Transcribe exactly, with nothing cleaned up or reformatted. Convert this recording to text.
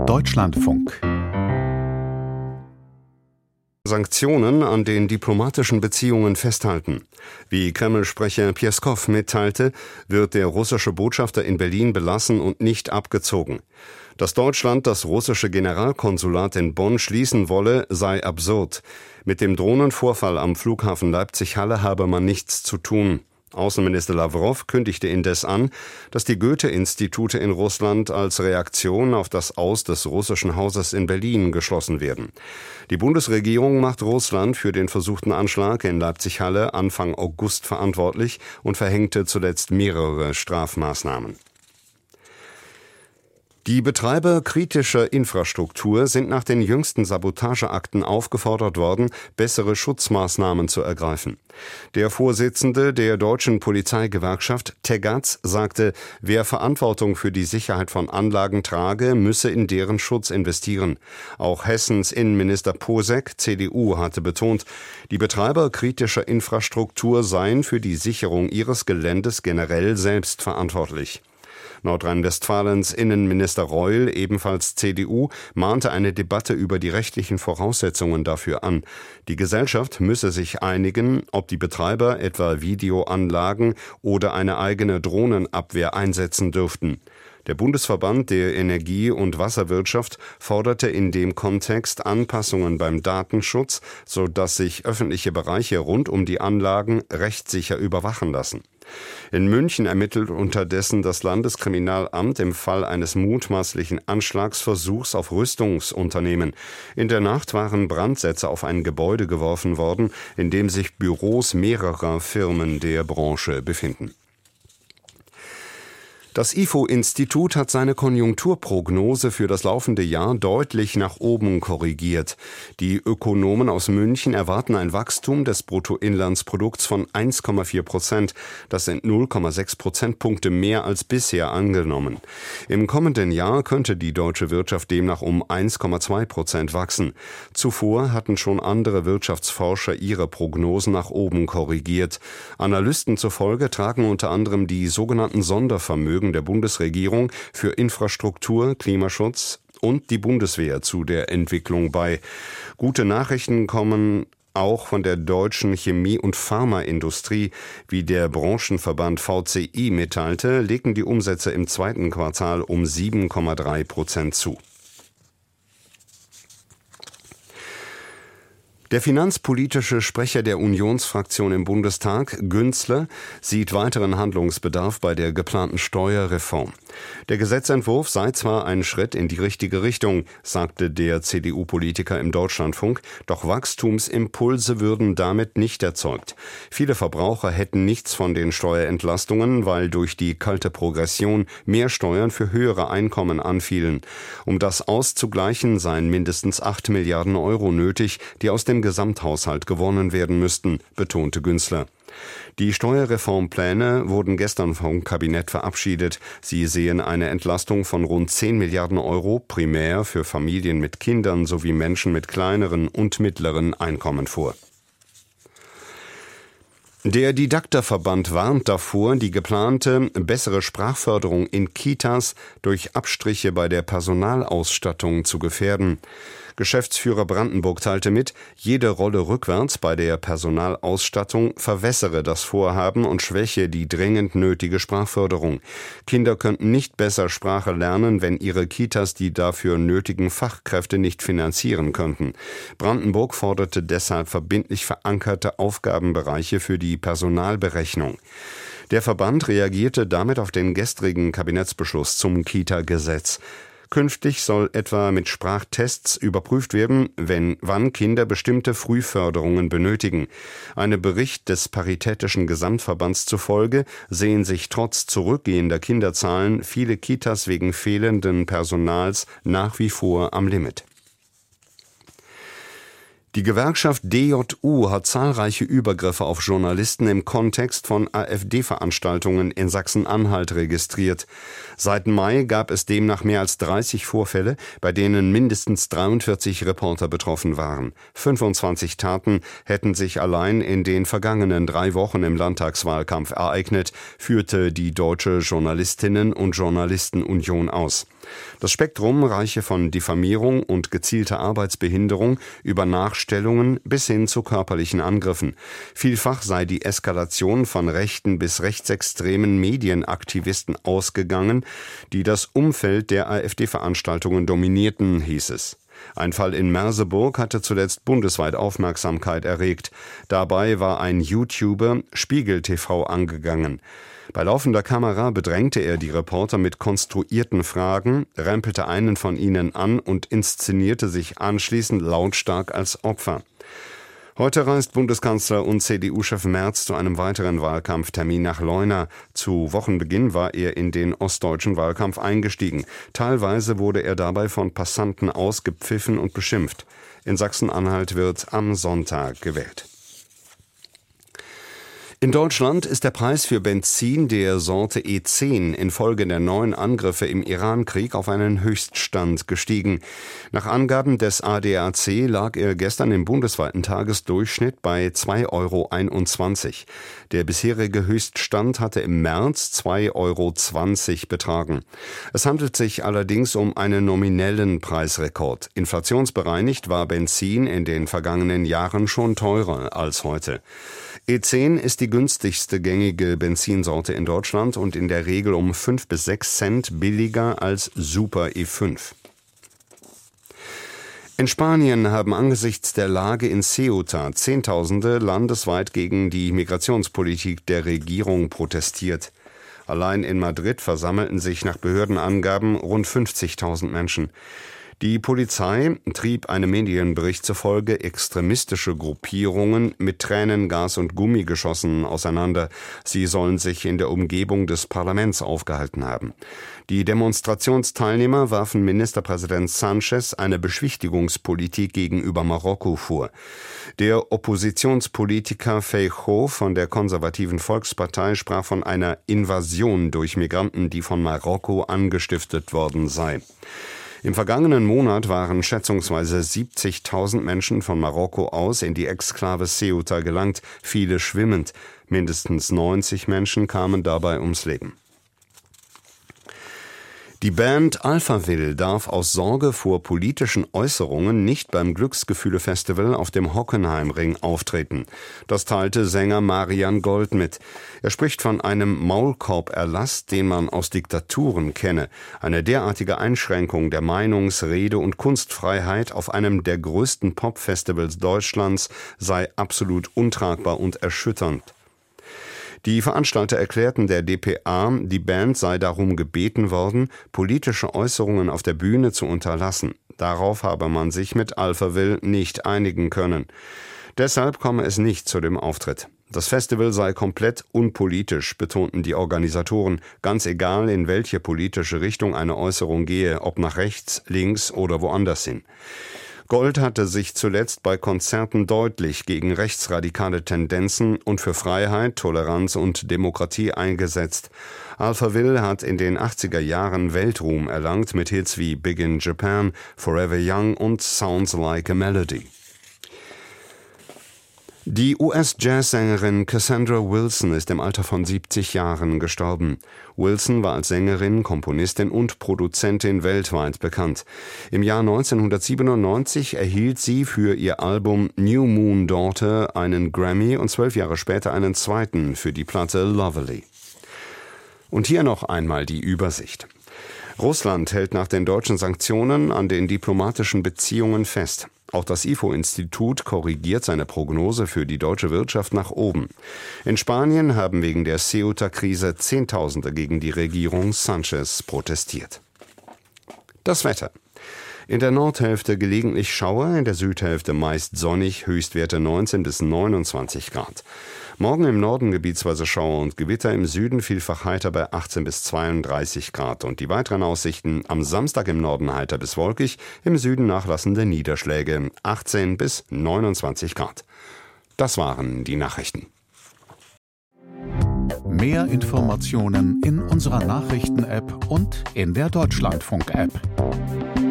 Deutschlandfunk. Sanktionen an den diplomatischen Beziehungen festhalten. Wie Kreml-Sprecher Pjeskow mitteilte, wird der russische Botschafter in Berlin belassen und nicht abgezogen. Dass Deutschland das russische Generalkonsulat in Bonn schließen wolle, sei absurd. Mit dem Drohnenvorfall am Flughafen Leipzig-Halle habe man nichts zu tun. Außenminister Lawrow kündigte indes an, dass die Goethe-Institute in Russland als Reaktion auf das Aus des russischen Hauses in Berlin geschlossen werden. Die Bundesregierung macht Russland für den versuchten Anschlag in Leipzig-Halle Anfang August verantwortlich und verhängte zuletzt mehrere Strafmaßnahmen. Die Betreiber kritischer Infrastruktur sind nach den jüngsten Sabotageakten aufgefordert worden, bessere Schutzmaßnahmen zu ergreifen. Der Vorsitzende der deutschen Polizeigewerkschaft Tegatz sagte, wer Verantwortung für die Sicherheit von Anlagen trage, müsse in deren Schutz investieren. Auch Hessens Innenminister Posek, C D U, hatte betont, die Betreiber kritischer Infrastruktur seien für die Sicherung ihres Geländes generell selbst verantwortlich. Nordrhein-Westfalens Innenminister Reul, ebenfalls C D U, mahnte eine Debatte über die rechtlichen Voraussetzungen dafür an. Die Gesellschaft müsse sich einigen, ob die Betreiber etwa Videoanlagen oder eine eigene Drohnenabwehr einsetzen dürften. Der Bundesverband der Energie- und Wasserwirtschaft forderte in dem Kontext Anpassungen beim Datenschutz, sodass sich öffentliche Bereiche rund um die Anlagen rechtssicher überwachen lassen. In München ermittelt unterdessen das Landeskriminalamt im Fall eines mutmaßlichen Anschlagsversuchs auf Rüstungsunternehmen. In der Nacht waren Brandsätze auf ein Gebäude geworfen worden, in dem sich Büros mehrerer Firmen der Branche befinden. Das I F O-Institut hat seine Konjunkturprognose für das laufende Jahr deutlich nach oben korrigiert. Die Ökonomen aus München erwarten ein Wachstum des Bruttoinlandsprodukts von eins Komma vier Prozent. Das sind null Komma sechs Prozentpunkte mehr als bisher angenommen. Im kommenden Jahr könnte die deutsche Wirtschaft demnach um eins Komma zwei Prozent wachsen. Zuvor hatten schon andere Wirtschaftsforscher ihre Prognosen nach oben korrigiert. Analysten zufolge tragen unter anderem die sogenannten Sondervermögen der Bundesregierung für Infrastruktur, Klimaschutz und die Bundeswehr zu der Entwicklung bei. Gute Nachrichten kommen auch von der deutschen Chemie- und Pharmaindustrie. Wie der Branchenverband V C I mitteilte, legten die Umsätze im zweiten Quartal um sieben Komma drei Prozent zu. Der finanzpolitische Sprecher der Unionsfraktion im Bundestag, Günzler, sieht weiteren Handlungsbedarf bei der geplanten Steuerreform. Der Gesetzentwurf sei zwar ein Schritt in die richtige Richtung, sagte der C D U-Politiker im Deutschlandfunk, doch Wachstumsimpulse würden damit nicht erzeugt. Viele Verbraucher hätten nichts von den Steuerentlastungen, weil durch die kalte Progression mehr Steuern für höhere Einkommen anfielen. Um das auszugleichen, seien mindestens acht Milliarden Euro nötig, die aus dem Gesamthaushalt gewonnen werden müssten, betonte Günzler. Die Steuerreformpläne wurden gestern vom Kabinett verabschiedet. Sie sehen eine Entlastung von rund zehn Milliarden Euro primär für Familien mit Kindern sowie Menschen mit kleineren und mittleren Einkommen vor. Der Didakterverband warnt davor, die geplante bessere Sprachförderung in Kitas durch Abstriche bei der Personalausstattung zu gefährden. Geschäftsführer Brandenburg teilte mit, jede Rolle rückwärts bei der Personalausstattung verwässere das Vorhaben und schwäche die dringend nötige Sprachförderung. Kinder könnten nicht besser Sprache lernen, wenn ihre Kitas die dafür nötigen Fachkräfte nicht finanzieren könnten. Brandenburg forderte deshalb verbindlich verankerte Aufgabenbereiche für die Personalberechnung. Der Verband reagierte damit auf den gestrigen Kabinettsbeschluss zum Kita-Gesetz. Künftig soll etwa mit Sprachtests überprüft werden, wenn wann Kinder bestimmte Frühförderungen benötigen. Einem Bericht des Paritätischen Gesamtverbands zufolge sehen sich trotz zurückgehender Kinderzahlen viele Kitas wegen fehlenden Personals nach wie vor am Limit. Die Gewerkschaft D J U hat zahlreiche Übergriffe auf Journalisten im Kontext von AfD-Veranstaltungen in Sachsen-Anhalt registriert. Seit Mai gab es demnach mehr als dreißig Vorfälle, bei denen mindestens dreiundvierzig Reporter betroffen waren. fünfundzwanzig Taten hätten sich allein in den vergangenen drei Wochen im Landtagswahlkampf ereignet, führte die Deutsche Journalistinnen- und Journalistenunion aus. Das Spektrum reiche von Diffamierung und gezielter Arbeitsbehinderung über Nachstellungen bis hin zu körperlichen Angriffen. Vielfach sei die Eskalation von rechten bis rechtsextremen Medienaktivisten ausgegangen, die das Umfeld der AfD-Veranstaltungen dominierten, hieß es. Ein Fall in Merseburg hatte zuletzt bundesweit Aufmerksamkeit erregt. Dabei war ein YouTuber Spiegel T V angegangen. Bei laufender Kamera bedrängte er die Reporter mit konstruierten Fragen, rempelte einen von ihnen an und inszenierte sich anschließend lautstark als Opfer. Heute reist Bundeskanzler und C D U-Chef Merz zu einem weiteren Wahlkampftermin nach Leuna. Zu Wochenbeginn war er in den ostdeutschen Wahlkampf eingestiegen. Teilweise wurde er dabei von Passanten ausgepfiffen und beschimpft. In Sachsen-Anhalt wird am Sonntag gewählt. In Deutschland ist der Preis für Benzin der Sorte E zehn infolge der neuen Angriffe im Iran-Krieg auf einen Höchststand gestiegen. Nach Angaben des A D A C lag er gestern im bundesweiten Tagesdurchschnitt bei zwei Euro einundzwanzig. Der bisherige Höchststand hatte im März zwei Euro zwanzig betragen. Es handelt sich allerdings um einen nominellen Preisrekord. Inflationsbereinigt war Benzin in den vergangenen Jahren schon teurer als heute. E zehn ist die günstigste gängige Benzinsorte in Deutschland und in der Regel um fünf bis sechs Cent billiger als Super E fünf. In Spanien haben angesichts der Lage in Ceuta Zehntausende landesweit gegen die Migrationspolitik der Regierung protestiert. Allein in Madrid versammelten sich nach Behördenangaben rund fünfzigtausend Menschen. Die Polizei trieb einem Medienbericht zufolge extremistische Gruppierungen mit Tränengas und Gummigeschossen auseinander. Sie sollen sich in der Umgebung des Parlaments aufgehalten haben. Die Demonstrationsteilnehmer warfen Ministerpräsident Sánchez eine Beschwichtigungspolitik gegenüber Marokko vor. Der Oppositionspolitiker Feijóo von der konservativen Volkspartei sprach von einer Invasion durch Migranten, die von Marokko angestiftet worden sei. Im vergangenen Monat waren schätzungsweise siebzigtausend Menschen von Marokko aus in die Exklave Ceuta gelangt, viele schwimmend. Mindestens neunzig Menschen kamen dabei ums Leben. Die Band Alphaville darf aus Sorge vor politischen Äußerungen nicht beim Glücksgefühle-Festival auf dem Hockenheimring auftreten. Das teilte Sänger Marian Gold mit. Er spricht von einem Maulkorb-Erlass, den man aus Diktaturen kenne. Eine derartige Einschränkung der Meinungs-, Rede- und Kunstfreiheit auf einem der größten Pop-Festivals Deutschlands sei absolut untragbar und erschütternd. Die Veranstalter erklärten der D P A, die Band sei darum gebeten worden, politische Äußerungen auf der Bühne zu unterlassen. Darauf habe man sich mit Alphaville nicht einigen können. Deshalb komme es nicht zu dem Auftritt. Das Festival sei komplett unpolitisch, betonten die Organisatoren, ganz egal, in welche politische Richtung eine Äußerung gehe, ob nach rechts, links oder woanders hin. Gold hatte sich zuletzt bei Konzerten deutlich gegen rechtsradikale Tendenzen und für Freiheit, Toleranz und Demokratie eingesetzt. Alphaville hat in den achtziger Jahren Weltruhm erlangt mit Hits wie Big in Japan, Forever Young und Sounds Like a Melody. Die U S-Jazzsängerin Cassandra Wilson ist im Alter von siebzig Jahren gestorben. Wilson war als Sängerin, Komponistin und Produzentin weltweit bekannt. Im Jahr neunzehnhundertsiebenundneunzig erhielt sie für ihr Album New Moon Daughter einen Grammy und zwölf Jahre später einen zweiten für die Platte Lovely. Und hier noch einmal die Übersicht. Russland hält nach den deutschen Sanktionen an den diplomatischen Beziehungen fest. Auch das I F O-Institut korrigiert seine Prognose für die deutsche Wirtschaft nach oben. In Spanien haben wegen der Ceuta-Krise Zehntausende gegen die Regierung Sánchez protestiert. Das Wetter. In der Nordhälfte gelegentlich Schauer, in der Südhälfte meist sonnig, Höchstwerte neunzehn bis neunundzwanzig Grad. Morgen im Norden gebietsweise Schauer und Gewitter, im Süden vielfach heiter bei achtzehn bis zweiunddreißig Grad. Und die weiteren Aussichten: am Samstag im Norden heiter bis wolkig, im Süden nachlassende Niederschläge, achtzehn bis neunundzwanzig Grad. Das waren die Nachrichten. Mehr Informationen in unserer Nachrichten-App und in der Deutschlandfunk-App.